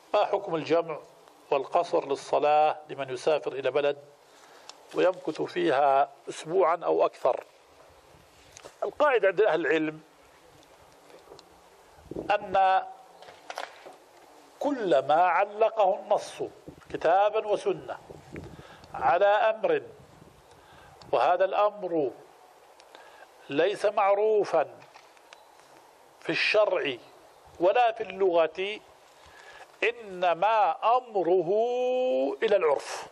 ما حكم الجمع والقصر للصلاة لمن يسافر إلى بلد ويمكث فيها أسبوعا أو أكثر؟ القاعدة عند أهل العلم أن كل ما علقه النص كتابا وسنة على أمر وهذا الأمر ليس معروفا في الشرع ولا في اللغة إنما أمره إلى العرف.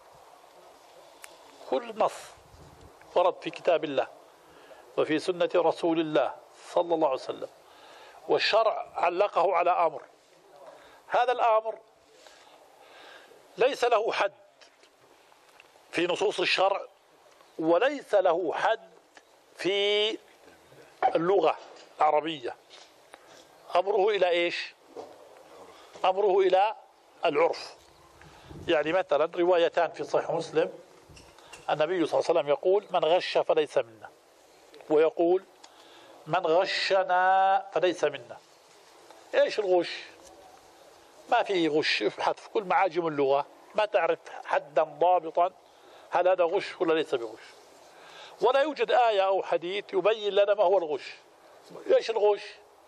كل نص ورد في كتاب الله وفي سنة رسول الله صلى الله عليه وسلم والشرع علقه على أمر، هذا الأمر ليس له حد في نصوص الشرع وليس له حد في اللغة العربية، أمره إلى إيش؟ أمره إلى العرف. يعني مثلا روايتان في صحيح مسلم، النبي صلى الله عليه وسلم يقول: من غش فليس منا، ويقول: من غشنا فليس منا. ايش الغش؟ ما في غش، ابحث في كل معاجم اللغة ما تعرف حدا ضابطا هل هذا غش ولا ليس بغش، ولا يوجد آية أو حديث يبين لنا ما هو الغش. ايش الغش؟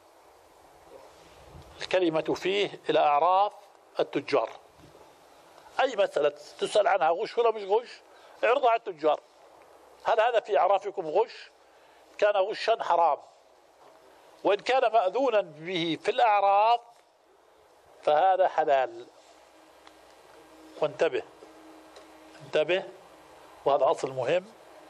الكلمة فيه إلى أعراف التجار، أي مسألة تسأل عنها غش ولا مش غش اعرضها على التجار، هل هذا في أعرافكم غش؟ كان غشا حرام، وإن كان مأذونا به في الأعراف فهذا حلال. وانتبه وهذا أصل مهم،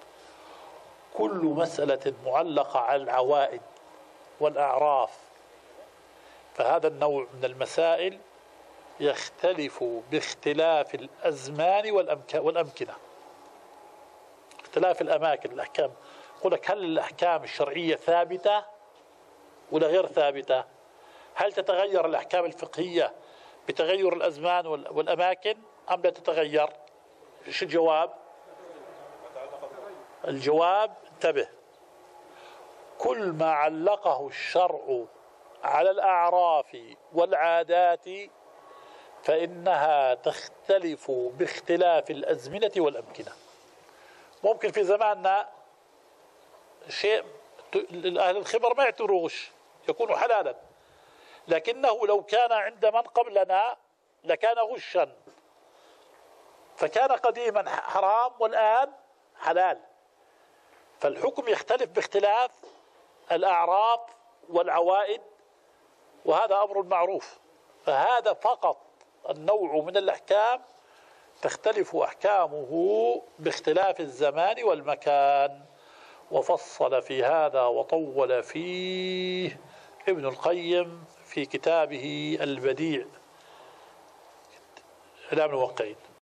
كل مسألة معلقة على العوائد والأعراف فهذا النوع من المسائل يختلف باختلاف الأزمان والأمكنة، اختلاف الأماكن. الأحكام، يقول لك: هل الأحكام الشرعية ثابتة ولا غير ثابتة؟ هل تتغير الأحكام الفقهية بتغير الأزمان والأماكن أم لا تتغير؟ ايش الجواب؟ الجواب انتبه، كل ما علقه الشرع على الأعراف والعادات فإنها تختلف باختلاف الأزمنة والأمكنة. ممكن في زماننا شيء أهل الخبر ما يعتبروه غش، يكون حلالا، لكنه لو كان عند من قبلنا لكان غشا، فكان قديما حرام والآن حلال. فالحكم يختلف باختلاف الأعراف والعوائد، وهذا أمر معروف. فهذا فقط النوع من الأحكام تختلف أحكامه باختلاف الزمان والمكان. وفصل في هذا وطول فيه ابن القيم في كتابه البديع إعلام الموقعين.